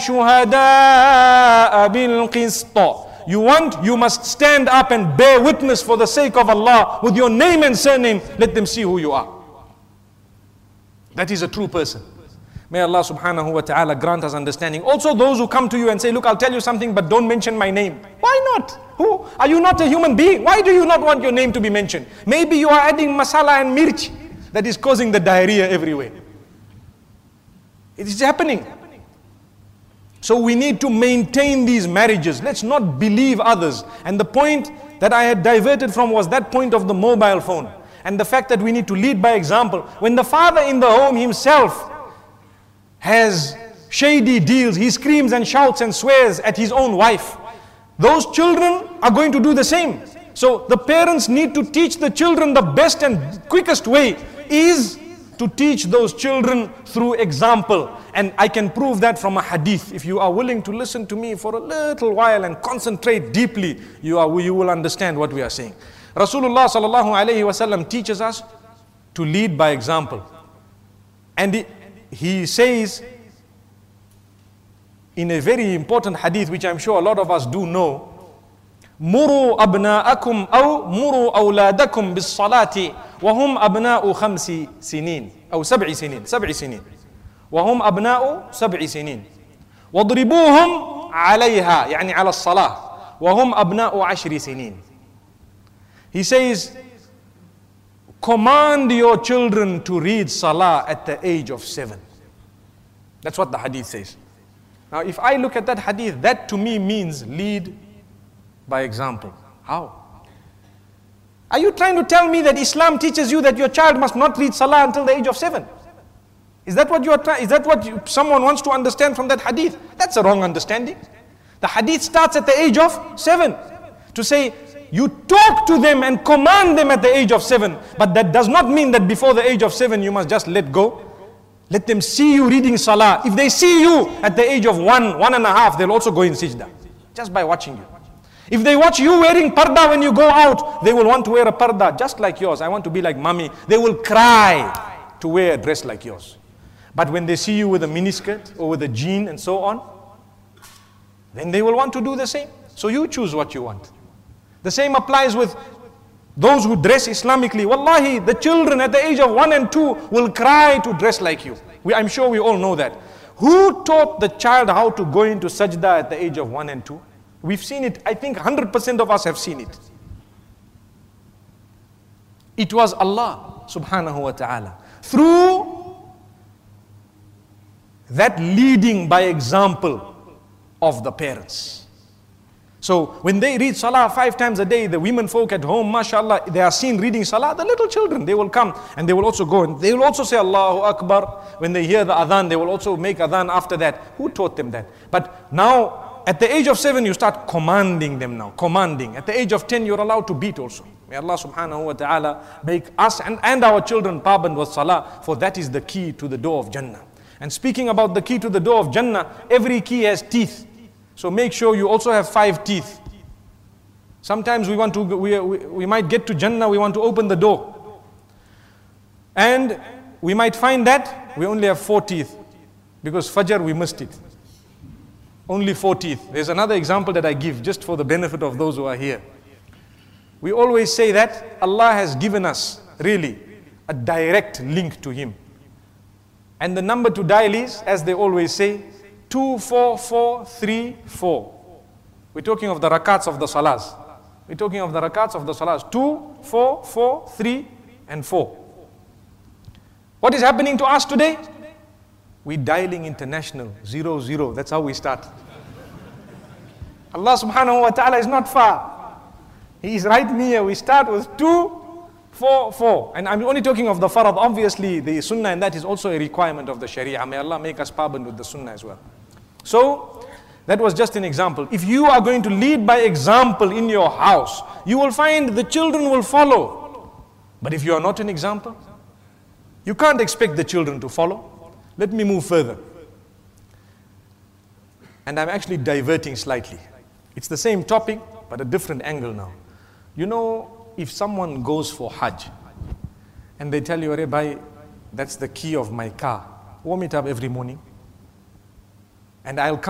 شُهَدَاءَ بِالْقِسْطِ. You want, you must stand up and bear witness for the sake of Allah with your name and surname. Let them see who you are. That is a true person. May Allah subhanahu wa ta'ala grant us understanding. Also those who come to you and say, look, I'll tell you something, but don't mention my name. Why not? Who? Are you not a human being? Why do you not want your name to be mentioned? Maybe you are adding masala and mirch that is causing the diarrhea everywhere. It is happening. So we need to maintain these marriages. Let's not believe others. And the point that I had diverted from was that point of the mobile phone. And the fact that we need to lead by example. When the father in the home himself has shady deals, he screams and shouts and swears at his own wife, those children are going to do the same. So the parents need to teach the children. The best and quickest way is to teach those children through example. And I can prove that from a hadith. If you are willing to listen to me for a little while and concentrate deeply, you will understand what we are saying. Rasulullah sallallahu alayhi wasallam teaches us to lead by example. And he says in a very important hadith, which I'm sure a lot of us do know, مروا أبناءكم أو مروا أولادكم بالصلاة وهم أبناء 5 سنين أو 7 سنين وهم أبناء 7 سنين واضربوهم عليها يعني على الصلاة وهم أبناء 10 سنين. He says, command your children to read salah at the age of 7. That's what the hadith says. Now if I look at that hadith, that to me means lead by example. How? Are you trying to tell me that Islam teaches you that your child must not read salah until the age of 7? Is that what someone wants to understand from that hadith? That's a wrong understanding. The hadith starts at the age of 7 to say you talk to them and command them at the age of 7, but that does not mean that before the age of 7 you must just let go. Let them see you reading salah. If they see you at the age of 1.5, they'll also go in sajda just by watching you. If they watch you wearing parda when you go out, they will want to wear a parda just like yours. I want to be like mommy. They will cry to wear a dress like yours. But when they see you with a miniskirt or with a jean and so on, then they will want to do the same. So you choose what you want. The same applies with those who dress Islamically. Wallahi, the children at the age of 1 and 2 will cry to dress like you. I'm sure we all know that. Who taught the child how to go into sajda at the age of 1 and 2? We've seen it. I think 100% of us have seen it. It was Allah subhanahu wa ta'ala. Through that leading by example of the parents. So when they read salah 5 times a day, the women folk at home, mashallah, they are seen reading salah, the little children, they will come and they will also go and they will also say Allahu Akbar. When they hear the adhan, they will also make adhan after that. Who taught them that? But now, at the age of 7, you start commanding them now, commanding. At the age of 10, you're allowed to beat also. May Allah subhanahu wa ta'ala make us and our children paband with salah, for that is the key to the door of Jannah. And speaking about the key to the door of Jannah, every key has teeth. So make sure you also have 5 teeth. Sometimes we might get to Jannah, we want to open the door. And we might find that we only have 4 teeth. Because Fajr we missed it. Only 4 teeth. There's another example that I give just for the benefit of those who are here. We always say that Allah has given us really a direct link to Him. And the number to dial is, as they always say, 24434. We're talking of the rakats of the salahs. We're talking of the rakats of the salahs. 2, 4, 4, 3 and 4. What is happening to us today? We're dialing international, 00. That's how we start. Allah subhanahu wa ta'ala is not far. He is right near. We start with 2, 4, 4. And I'm only talking of the farad. Obviously, the sunnah and that is also a requirement of the sharia. May Allah make us paband with the sunnah as well. So, that was just an example. If you are going to lead by example in your house, you will find the children will follow. But if you are not an example, you can't expect the children to follow. Let me move further. And I'm actually diverting slightly. It's the same topic, but a different angle now. You know, if someone goes for Hajj, and they tell you, "Arey bhai, that's the key of my car. Warm it up every morning, and I'll come